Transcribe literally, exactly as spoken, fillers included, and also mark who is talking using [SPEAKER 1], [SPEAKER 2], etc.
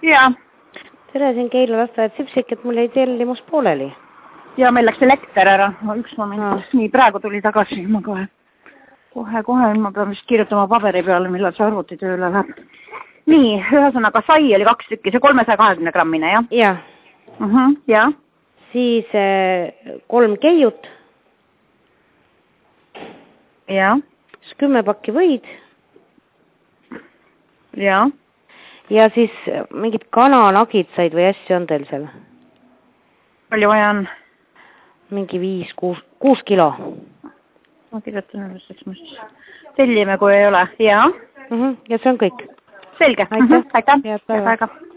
[SPEAKER 1] Jaa.
[SPEAKER 2] Tere, siin Keila lasteaed Sipsik, et mul jäi tellimus pooleli.
[SPEAKER 1] Ja meil läks elekter ära. Üks moment. No. Nii, praegu tuli tagasi. Ma kohe, kohe, kohe. Ma pean vist kirjutama paberi peale, millal see arvuti tööle läheb. Nii, ühesõnaga sai oli kaks tükki. See kolmesaja kahekümne grammine, jah?
[SPEAKER 2] Jah.
[SPEAKER 1] Uh -huh, ja.
[SPEAKER 2] Siis äh, kolm keiut.
[SPEAKER 1] Ja.
[SPEAKER 2] Siis kümme pakki võid.
[SPEAKER 1] Ja.
[SPEAKER 2] Ja siis mingid kananagid said või asju on teil seal?
[SPEAKER 1] Palju vaja on?
[SPEAKER 2] Mingi viis, kuus, kuus kilo.
[SPEAKER 1] Ma kirjutan üleseks, ma siis tellime, kui ei ole. Ja.
[SPEAKER 2] Uh -huh. Ja see on kõik.
[SPEAKER 1] Selge.
[SPEAKER 2] Aitäh.
[SPEAKER 1] Aitäh.
[SPEAKER 2] Head päeva.